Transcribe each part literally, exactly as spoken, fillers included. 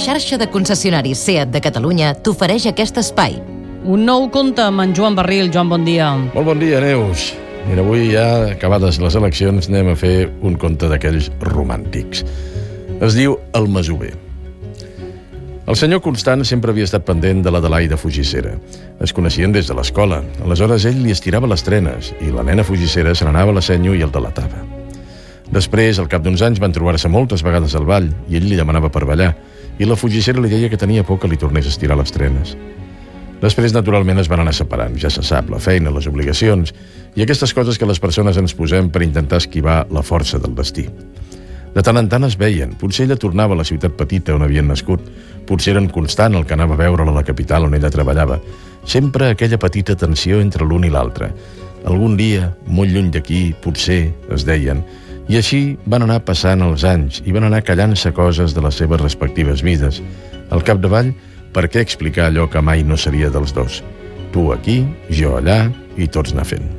xarxa de concessionaris SEAT de Catalunya t'ofereix aquest espai. Un nou conte amb en Joan Barril. Joan, bon dia. Molt bon dia, Neus. Mira, avui ja, acabades les eleccions, anem a fer un conte d'aquells romàntics. Es diu El Masover. El senyor Constant sempre havia estat pendent de l'Adelaida Fugissera. Es coneixien des de l'escola. Aleshores ell li estirava les trenes i la nena Fugissera se n'anava a la senyo i el delatava. Després, al cap d'uns anys, van trobar-se moltes vegades al ball i ell li demanava per ballar i la Fugissera li deia que tenia por que li tornés a estirar les trenes. Després, naturalment, es van anar separant. Ja se sap, la feina, les obligacions i aquestes coses que les persones ens posem per intentar esquivar la força del destí. De tant en tant es veien. Potser ella tornava a la ciutat petita on havien nascut. Potser era en Constant el que anava a veure'la a la capital on ella treballava. Sempre aquella petita tensió entre l'un i l'altre. Algun dia, molt lluny d'aquí, potser, es deien. I així van anar passant els anys i van anar callant-se coses de les seves respectives vides. Al capdavall, per què explicar allò que mai no seria dels dos? Tu aquí, jo allà i tots anar fent.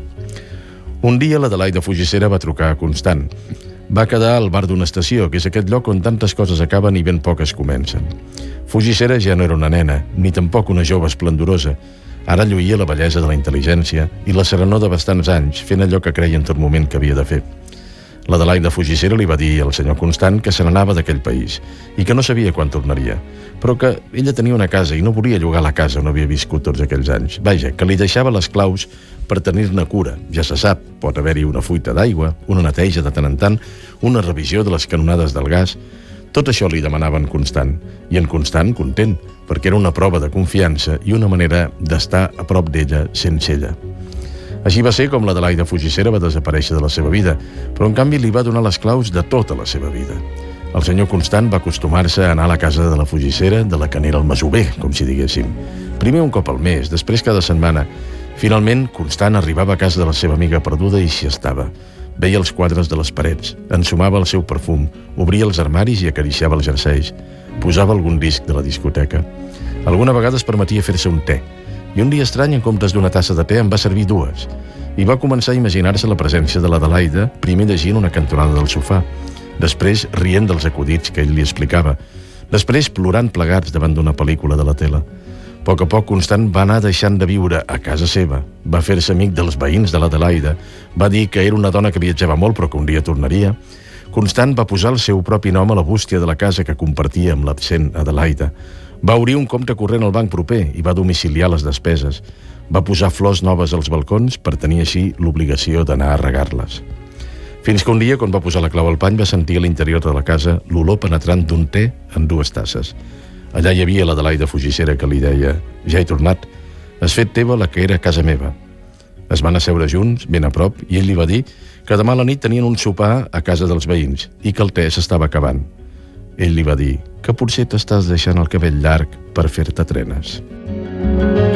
Un dia l'Adelaida Fugissera va trucar a Constant. Va quedar al bar d'una estació, que és aquest lloc on tantes coses acaben i ben poques comencen. Fugissera ja no era una nena, ni tampoc una jove esplendorosa. Ara lluïa la bellesa de la intel·ligència i la serenor de bastants anys, fent allò que creia en tot moment que havia de fer. L'Adelaida Fugissera li va dir al senyor Constant que se n'anava d'aquell país i que no sabia quan tornaria, però que ella tenia una casa i no volia llogar la casa on havia viscut tots aquells anys. Vaja, que li deixava les claus per tenir-ne cura. Ja se sap, pot haver-hi una fuita d'aigua, una neteja de tant en tant, una revisió de les canonades del gas. Tot això li demanava en Constant, i en Constant content, perquè era una prova de confiança i una manera d'estar a prop d'ella sense ella. Així va ser com l'Adelaida Fugissera va desaparèixer de la seva vida, però en canvi li va donar les claus de tota la seva vida. El senyor Constant va acostumar-se a anar a la casa de la Fugissera, de la que n'era el masover, com si diguéssim. Primer un cop al mes, després cada setmana. Finalment, Constant arribava a casa de la seva amiga perduda i s'hi estava. Veia els quadres de les parets, ensumava el seu perfum, obria els armaris i acariciava els jerseis. Posava algun disc de la discoteca. Alguna vegada es permetia fer-se un te. I un dia estrany, en comptes d'una tassa de te, en va servir dues. I va començar a imaginar-se la presència de l'Adelaida, primer llegint una cantonada del sofà, després rient dels acudits que ell li explicava, després plorant plegats davant d'una pel·lícula de la tele. A poc a poc, Constant va anar deixant de viure a casa seva, va fer-se amic dels veïns de l'Adelaida, va dir que era una dona que viatjava molt però que un dia tornaria. Constant va posar el seu propi nom a la bústia de la casa que compartia amb l'absent Adelaida. Va obrir un compte corrent al banc proper i va domiciliar les despeses. Va posar flors noves als balcons per tenir així l'obligació d'anar a regar-les. Fins que un dia, quan va posar la clau al pany, va sentir a l'interior de la casa l'olor penetrant d'un te en dues tasses. Allà hi havia l'Adelaida Fugissera que li deia: «Ja he tornat, has fet teva la que era casa meva». Es van asseure junts, ben a prop, i ell li va dir que demà a la nit tenien un sopar a casa dels veïns i que el te s'estava acabant. Ell li va dir que potser t'estàs deixant el cabell llarg per fer-te trenes.